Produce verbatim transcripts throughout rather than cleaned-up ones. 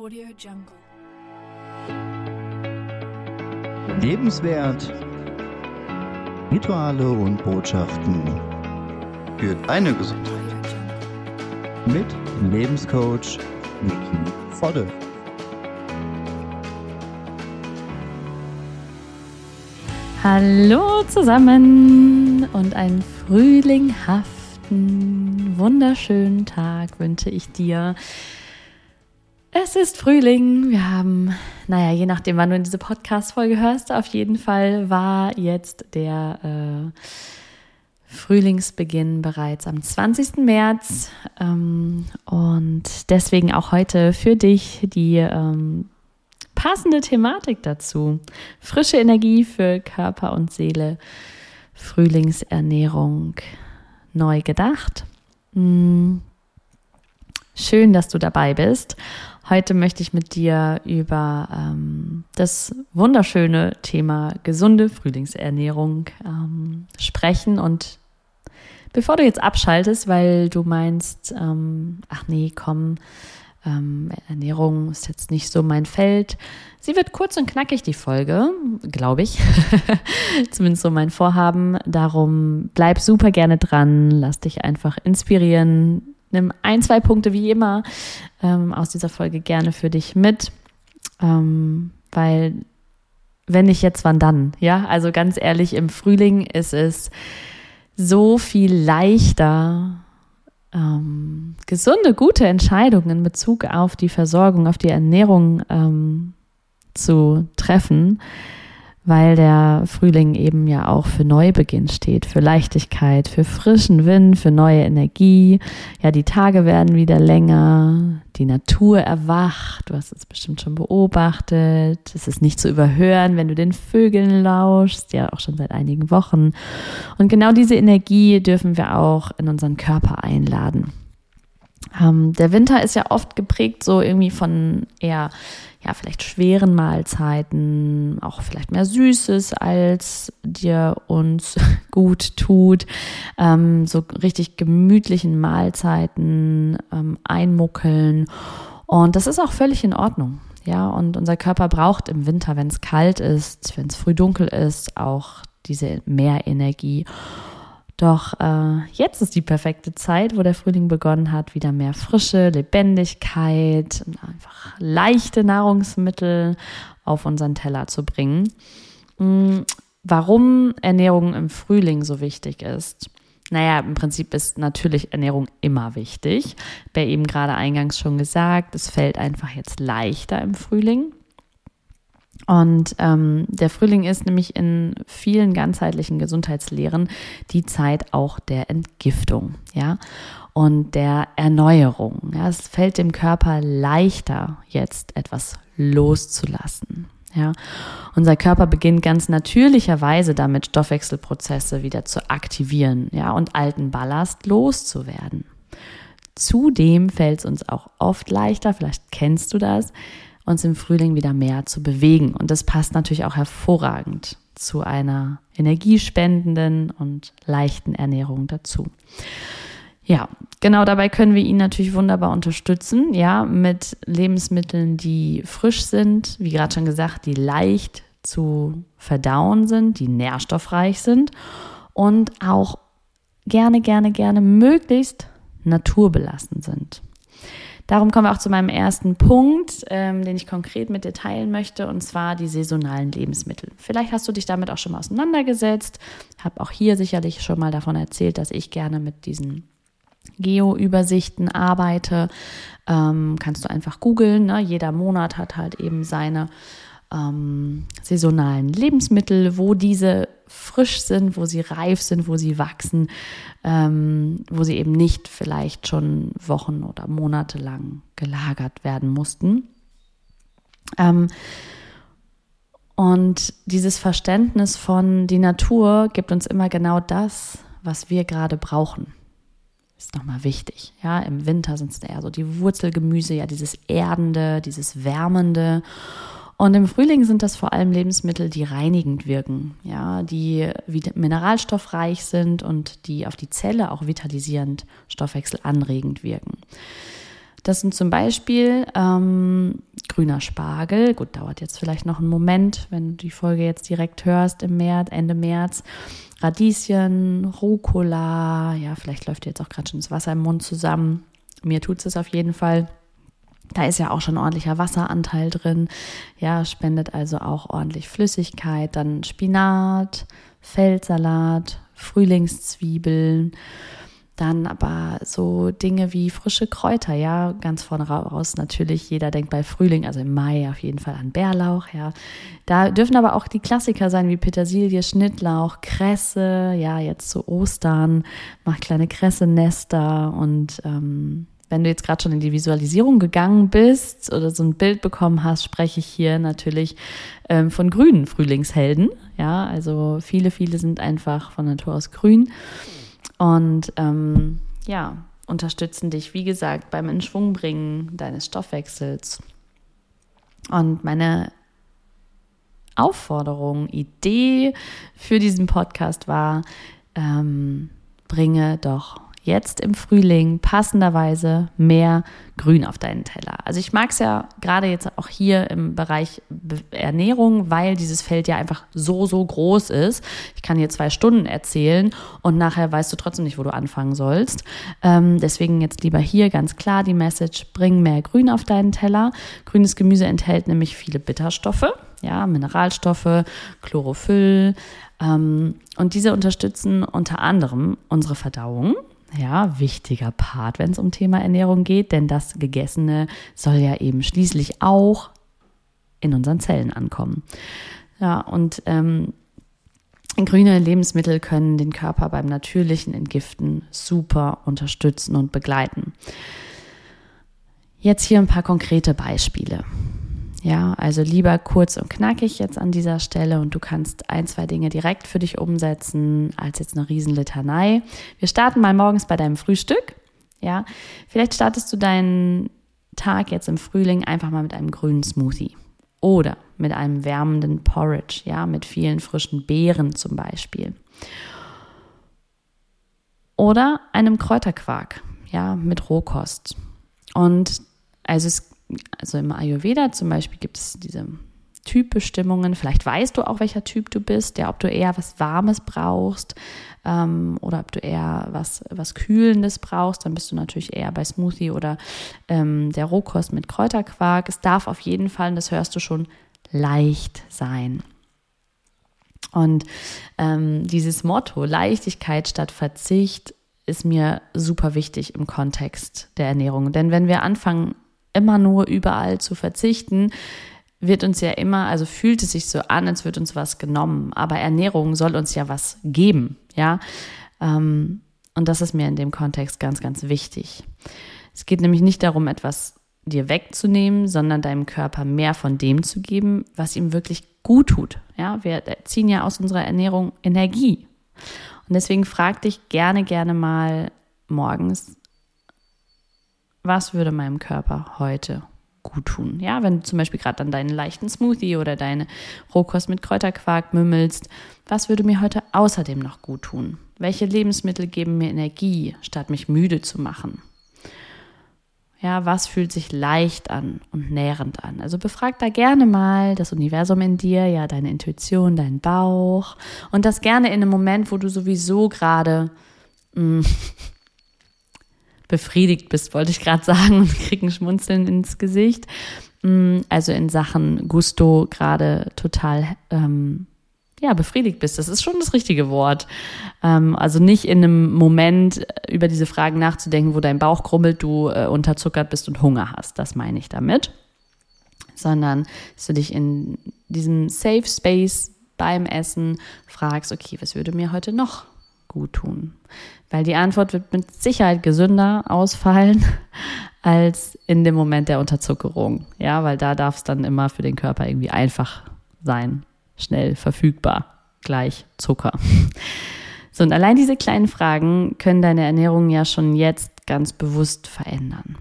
Audio Jungle. Lebenswert, Rituale und Botschaften für deine Gesundheit mit Lebenscoach Niki Vodde. Hallo zusammen und einen frühlinghaften, wunderschönen Tag wünsche ich dir. Es ist Frühling, wir haben, naja, je nachdem, wann du in diese Podcast-Folge hörst, auf jeden Fall war jetzt der äh, Frühlingsbeginn bereits am zwanzigsten März ähm, und deswegen auch heute für dich die ähm, passende Thematik dazu. Frische Energie für Körper und Seele, Frühlingsernährung neu gedacht. Hm. Schön, dass du dabei bist. Heute möchte ich mit dir über ähm, das wunderschöne Thema gesunde Frühlingsernährung ähm, sprechen. Und bevor du jetzt abschaltest, weil du meinst, ähm, ach nee, komm, ähm, Ernährung ist jetzt nicht so mein Feld. Sie wird kurz und knackig, die Folge, glaube ich. Zumindest so mein Vorhaben. Darum bleib super gerne dran, lass dich einfach inspirieren. Nimm ein, zwei Punkte wie immer ähm, aus dieser Folge gerne für dich mit, ähm, weil wenn nicht jetzt, wann dann? Ja, also ganz ehrlich, im Frühling ist es so viel leichter, ähm, gesunde, gute Entscheidungen in Bezug auf die Versorgung, auf die Ernährung ähm, zu treffen, weil der Frühling eben ja auch für Neubeginn steht, für Leichtigkeit, für frischen Wind, für neue Energie. Ja, die Tage werden wieder länger, die Natur erwacht, du hast es bestimmt schon beobachtet. Es ist nicht zu überhören, wenn du den Vögeln lauschst, ja auch schon seit einigen Wochen. Und genau diese Energie dürfen wir auch in unseren Körper einladen. Ähm, der Winter ist ja oft geprägt so irgendwie von eher ja, vielleicht schweren Mahlzeiten, auch vielleicht mehr Süßes, als dir uns gut tut, ähm, so richtig gemütlichen Mahlzeiten ähm, einmuckeln. Und das ist auch völlig in Ordnung. Ja, und unser Körper braucht im Winter, wenn es kalt ist, wenn es früh dunkel ist, auch diese Mehrenergie. Doch äh, jetzt ist die perfekte Zeit, wo der Frühling begonnen hat, wieder mehr Frische, Lebendigkeit und einfach leichte Nahrungsmittel auf unseren Teller zu bringen. Mhm. Warum Ernährung im Frühling so wichtig ist? Naja, im Prinzip ist natürlich Ernährung immer wichtig. Ich habe ja eben gerade eingangs schon gesagt, es fällt einfach jetzt leichter im Frühling. Und ähm, der Frühling ist nämlich in vielen ganzheitlichen Gesundheitslehren die Zeit auch der Entgiftung, ja, und der Erneuerung. Ja, es fällt dem Körper leichter, jetzt etwas loszulassen. Ja, unser Körper beginnt ganz natürlicherweise damit, Stoffwechselprozesse wieder zu aktivieren, ja, und alten Ballast loszuwerden. Zudem fällt es uns auch oft leichter, vielleicht kennst du das, uns im Frühling wieder mehr zu bewegen. Und das passt natürlich auch hervorragend zu einer energiespendenden und leichten Ernährung dazu. Ja, genau dabei können wir ihn natürlich wunderbar unterstützen, ja, mit Lebensmitteln, die frisch sind, wie gerade schon gesagt, die leicht zu verdauen sind, die nährstoffreich sind und auch gerne, gerne, gerne möglichst naturbelassen sind. Darum kommen wir auch zu meinem ersten Punkt, ähm, den ich konkret mit dir teilen möchte, und zwar die saisonalen Lebensmittel. Vielleicht hast du dich damit auch schon mal auseinandergesetzt. Ich habe auch hier sicherlich schon mal davon erzählt, dass ich gerne mit diesen Geo-Übersichten arbeite. Ähm, kannst du einfach googeln, ne? Jeder Monat hat halt eben seine ähm, saisonalen Lebensmittel, wo diese frisch sind, wo sie reif sind, wo sie wachsen, ähm, wo sie eben nicht vielleicht schon Wochen oder Monate lang gelagert werden mussten. Ähm, und dieses Verständnis von die Natur gibt uns immer genau das, was wir gerade brauchen. Ist nochmal wichtig. Ja, im Winter sind es eher so die Wurzelgemüse, ja, dieses Erdende, dieses Wärmende. Und im Frühling sind das vor allem Lebensmittel, die reinigend wirken, ja, die mineralstoffreich sind und die auf die Zelle auch vitalisierend, stoffwechselanregend wirken. Das sind zum Beispiel ähm, grüner Spargel. Gut, dauert jetzt vielleicht noch einen Moment, wenn du die Folge jetzt direkt hörst im März, Ende März. Radieschen, Rucola, ja, vielleicht läuft dir jetzt auch gerade schon das Wasser im Mund zusammen. Mir tut es auf jeden Fall. Da ist ja auch schon ordentlicher Wasseranteil drin. Ja, spendet also auch ordentlich Flüssigkeit. Dann Spinat, Feldsalat, Frühlingszwiebeln. Dann aber so Dinge wie frische Kräuter, ja, ganz vorne raus natürlich, jeder denkt bei Frühling, also im Mai auf jeden Fall an Bärlauch, ja. Da dürfen aber auch die Klassiker sein wie Petersilie, Schnittlauch, Kresse, ja, jetzt zu Ostern, mach kleine Kressenester und ähm, wenn du jetzt gerade schon in die Visualisierung gegangen bist oder so ein Bild bekommen hast, spreche ich hier natürlich ähm, von grünen Frühlingshelden, ja, also viele, viele sind einfach von Natur aus grün. Und ähm, ja, unterstützen dich, wie gesagt, beim Inschwungbringen deines Stoffwechsels. Und meine Aufforderung, Idee für diesen Podcast war, ähm, bringe doch jetzt im Frühling passenderweise mehr Grün auf deinen Teller. Also ich mag es ja gerade jetzt auch hier im Bereich Ernährung, weil dieses Feld ja einfach so, so groß ist. Ich kann hier zwei Stunden erzählen und nachher weißt du trotzdem nicht, wo du anfangen sollst. Ähm, deswegen jetzt lieber hier ganz klar die Message, bring mehr Grün auf deinen Teller. Grünes Gemüse enthält nämlich viele Bitterstoffe, ja, Mineralstoffe, Chlorophyll, ähm, und diese unterstützen unter anderem unsere Verdauung. Ja, wichtiger Part, wenn es um Thema Ernährung geht, denn das Gegessene soll ja eben schließlich auch in unseren Zellen ankommen. Ja, und ähm, grüne Lebensmittel können den Körper beim natürlichen Entgiften super unterstützen und begleiten. Jetzt hier ein paar konkrete Beispiele. Ja, also lieber kurz und knackig jetzt an dieser Stelle und du kannst ein, zwei Dinge direkt für dich umsetzen, als jetzt eine Riesenlitanei. Wir starten mal morgens bei deinem Frühstück. Ja, vielleicht startest du deinen Tag jetzt im Frühling einfach mal mit einem grünen Smoothie oder mit einem wärmenden Porridge, ja, mit vielen frischen Beeren zum Beispiel. Oder einem Kräuterquark, ja, mit Rohkost. Und also es Also im Ayurveda zum Beispiel gibt es diese Typbestimmungen. Vielleicht weißt du auch, welcher Typ du bist, ja, ob du eher was Warmes brauchst ähm, oder ob du eher was, was Kühlendes brauchst. Dann bist du natürlich eher bei Smoothie oder ähm, der Rohkost mit Kräuterquark. Es darf auf jeden Fall, und das hörst du schon, leicht sein. Und ähm, dieses Motto, Leichtigkeit statt Verzicht, ist mir super wichtig im Kontext der Ernährung. Denn wenn wir anfangen, immer nur überall zu verzichten, wird uns ja immer, also fühlt es sich so an, als wird uns was genommen. Aber Ernährung soll uns ja was geben, ja. Und das ist mir in dem Kontext ganz, ganz wichtig. Es geht nämlich nicht darum, etwas dir wegzunehmen, sondern deinem Körper mehr von dem zu geben, was ihm wirklich gut tut. Ja, wir ziehen ja aus unserer Ernährung Energie. Und deswegen frag dich gerne, gerne mal morgens, was würde meinem Körper heute gut tun? Ja, wenn du zum Beispiel gerade dann deinen leichten Smoothie oder deine Rohkost mit Kräuterquark mümmelst, was würde mir heute außerdem noch gut tun? Welche Lebensmittel geben mir Energie, statt mich müde zu machen? Ja, was fühlt sich leicht an und nährend an? Also befrag da gerne mal das Universum in dir, ja, deine Intuition, deinen Bauch und das gerne in einem Moment, wo du sowieso gerade mh, befriedigt bist, wollte ich gerade sagen, und krieg ein Schmunzeln ins Gesicht. Also in Sachen Gusto gerade total ähm, ja, befriedigt bist. Das ist schon das richtige Wort. Ähm, also nicht in einem Moment über diese Fragen nachzudenken, wo dein Bauch krummelt, du äh, unterzuckert bist und Hunger hast. Das meine ich damit. Sondern, dass du dich in diesem Safe Space beim Essen fragst, okay, was würde mir heute noch gut tun? Weil die Antwort wird mit Sicherheit gesünder ausfallen als in dem Moment der Unterzuckerung. Ja, weil da darf es dann immer für den Körper irgendwie einfach sein, schnell verfügbar, gleich Zucker. So, und allein diese kleinen Fragen können deine Ernährung ja schon jetzt ganz bewusst verändern.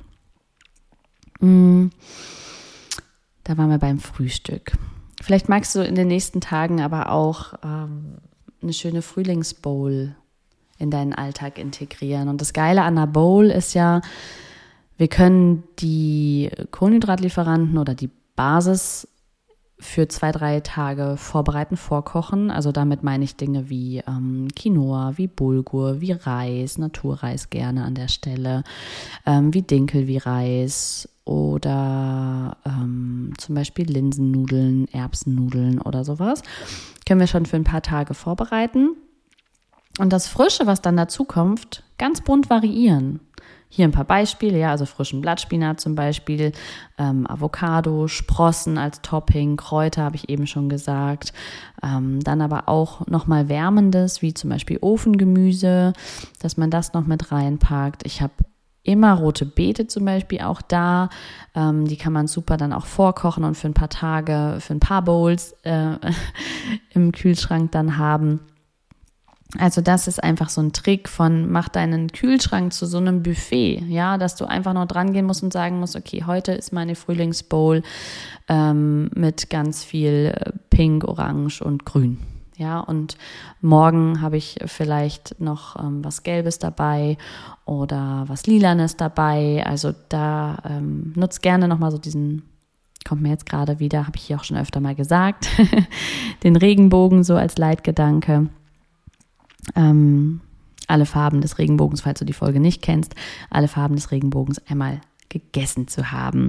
Da waren wir beim Frühstück. Vielleicht magst du in den nächsten Tagen aber auch ähm, eine schöne Frühlingsbowl in deinen Alltag integrieren. Und das Geile an einer Bowl ist ja, Wir können die Kohlenhydratlieferanten oder die Basis für zwei, drei Tage vorbereiten, vorkochen. Also damit meine ich Dinge wie ähm, Quinoa, wie Bulgur, wie Reis, Naturreis gerne an der Stelle, ähm, wie Dinkel, wie Reis oder ähm, zum Beispiel Linsennudeln, Erbsennudeln oder sowas. Können wir schon für ein paar Tage vorbereiten. Und das Frische, was dann dazu kommt, ganz bunt variieren. Hier ein paar Beispiele, ja, also frischen Blattspinat zum Beispiel, ähm, Avocado, Sprossen als Topping, Kräuter habe ich eben schon gesagt. Ähm, dann aber auch nochmal Wärmendes, wie zum Beispiel Ofengemüse, dass man das noch mit reinpackt. Ich habe immer rote Beete zum Beispiel auch da. Ähm, die kann man super dann auch vorkochen und für ein paar Tage, für ein paar Bowls äh, im Kühlschrank dann haben. Also das ist einfach so ein Trick von, mach deinen Kühlschrank zu so einem Buffet, ja, dass du einfach noch dran gehen musst und sagen musst, okay, heute ist meine Frühlingsbowl ähm, mit ganz viel Pink, Orange und Grün, ja, und morgen habe ich vielleicht noch ähm, was Gelbes dabei oder was Lilanes dabei, also da ähm, nutzt gerne nochmal so diesen, kommt mir jetzt gerade wieder, habe ich hier auch schon öfter mal gesagt, den Regenbogen so als Leitgedanke. Ähm, alle Farben des Regenbogens, falls du die Folge nicht kennst, alle Farben des Regenbogens einmal gegessen zu haben.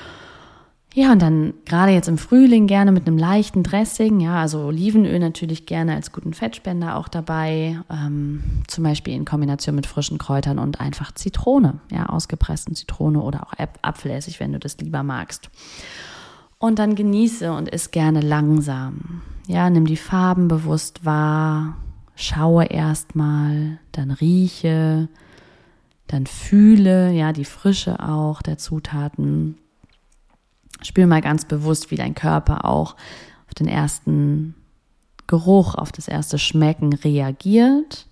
Ja, und dann gerade jetzt im Frühling gerne mit einem leichten Dressing, ja, also Olivenöl natürlich gerne als guten Fettspender auch dabei, ähm, zum Beispiel in Kombination mit frischen Kräutern und einfach Zitrone, ja, ausgepressten Zitrone oder auch Apfelessig, wenn du das lieber magst. Und dann genieße und iss gerne langsam, ja, nimm die Farben bewusst wahr. Schaue erstmal, dann rieche, dann fühle, ja, die Frische auch der Zutaten. Spür mal ganz bewusst, wie dein Körper auch auf den ersten Geruch, auf das erste Schmecken reagiert.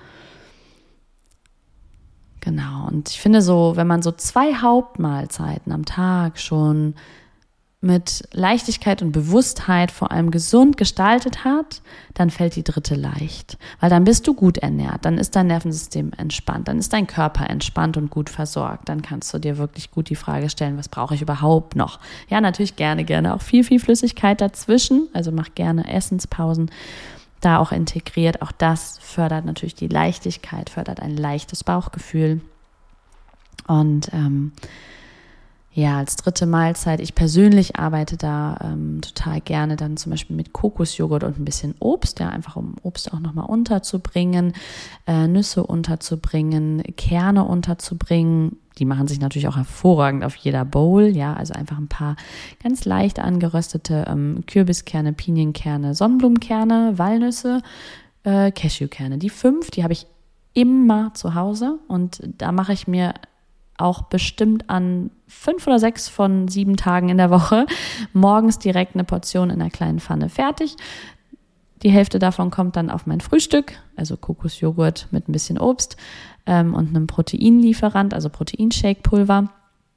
Genau, und ich finde so, wenn man so zwei Hauptmahlzeiten am Tag schon mit Leichtigkeit und Bewusstheit vor allem gesund gestaltet hat, dann fällt die dritte leicht. Weil dann bist du gut ernährt, dann ist dein Nervensystem entspannt, dann ist dein Körper entspannt und gut versorgt. Dann kannst du dir wirklich gut die Frage stellen, was brauche ich überhaupt noch? Ja, natürlich gerne, gerne auch viel, viel Flüssigkeit dazwischen. Also mach gerne Essenspausen da auch integriert. Auch das fördert natürlich die Leichtigkeit, fördert ein leichtes Bauchgefühl. Und ähm, ja, als dritte Mahlzeit, ich persönlich arbeite da ähm, total gerne dann zum Beispiel mit Kokosjoghurt und ein bisschen Obst, ja, einfach um Obst auch nochmal unterzubringen, äh, Nüsse unterzubringen, Kerne unterzubringen. Die machen sich natürlich auch hervorragend auf jeder Bowl, ja, also einfach ein paar ganz leicht angeröstete ähm, Kürbiskerne, Pinienkerne, Sonnenblumenkerne, Walnüsse, äh, Cashewkerne. Die fünf, die habe ich immer zu Hause und da mache ich mir auch bestimmt an fünf oder sechs von sieben Tagen in der Woche morgens direkt eine Portion in einer kleinen Pfanne fertig. Die Hälfte davon kommt dann auf mein Frühstück, also Kokosjoghurt mit ein bisschen Obst ähm, und einem Proteinlieferant, also Proteinshake-Pulver.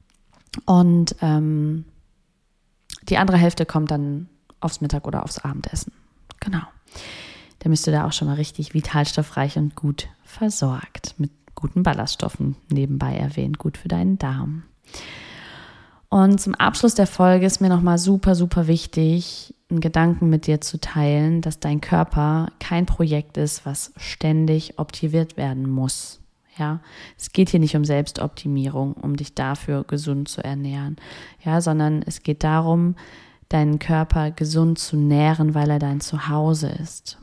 Und ähm, die andere Hälfte kommt dann aufs Mittag- oder aufs Abendessen. Genau. Da bist du da auch schon mal richtig vitalstoffreich und gut versorgt mit guten Ballaststoffen nebenbei erwähnt, gut für deinen Darm. Und zum Abschluss der Folge ist mir nochmal super, super wichtig, einen Gedanken mit dir zu teilen, dass dein Körper kein Projekt ist, was ständig optimiert werden muss. Ja, es geht hier nicht um Selbstoptimierung, um dich dafür gesund zu ernähren, ja, sondern es geht darum, deinen Körper gesund zu nähren, weil er dein Zuhause ist.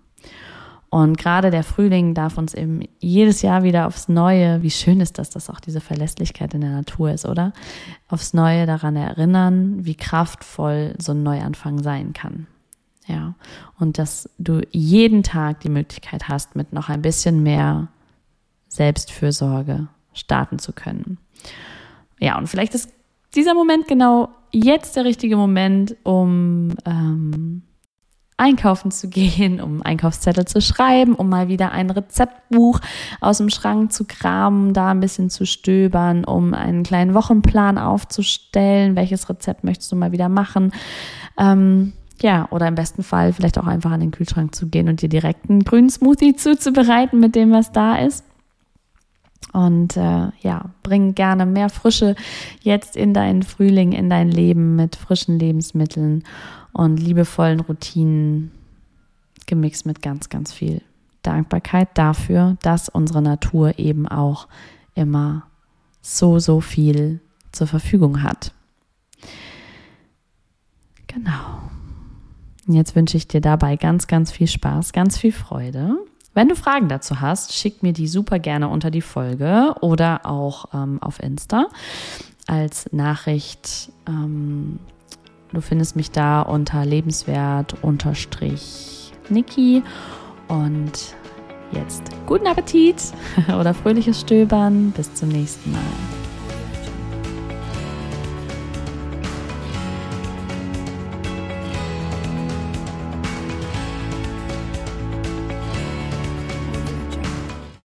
Und gerade der Frühling darf uns eben jedes Jahr wieder aufs Neue, wie schön ist das, dass auch diese Verlässlichkeit in der Natur ist, oder? Aufs Neue daran erinnern, wie kraftvoll so ein Neuanfang sein kann. Ja, und dass du jeden Tag die Möglichkeit hast, mit noch ein bisschen mehr Selbstfürsorge starten zu können. Ja, und vielleicht ist dieser Moment genau jetzt der richtige Moment, um ähm, einkaufen zu gehen, um Einkaufszettel zu schreiben, um mal wieder ein Rezeptbuch aus dem Schrank zu kramen, da ein bisschen zu stöbern, um einen kleinen Wochenplan aufzustellen. Welches Rezept möchtest du mal wieder machen? Ähm, ja, oder im besten Fall vielleicht auch einfach an den Kühlschrank zu gehen und dir direkt einen grünen Smoothie zuzubereiten mit dem, was da ist. Und äh, ja, bring gerne mehr Frische jetzt in deinen Frühling, in dein Leben mit frischen Lebensmitteln und liebevollen Routinen, gemixt mit ganz, ganz viel Dankbarkeit dafür, dass unsere Natur eben auch immer so, so viel zur Verfügung hat. Genau. Und jetzt wünsche ich dir dabei ganz, ganz viel Spaß, ganz viel Freude. Wenn du Fragen dazu hast, schick mir die super gerne unter die Folge oder auch ähm, auf Insta als Nachricht. Ähm, du findest mich da unter lebenswert-niki. Und jetzt guten Appetit oder fröhliches Stöbern. Bis zum nächsten Mal.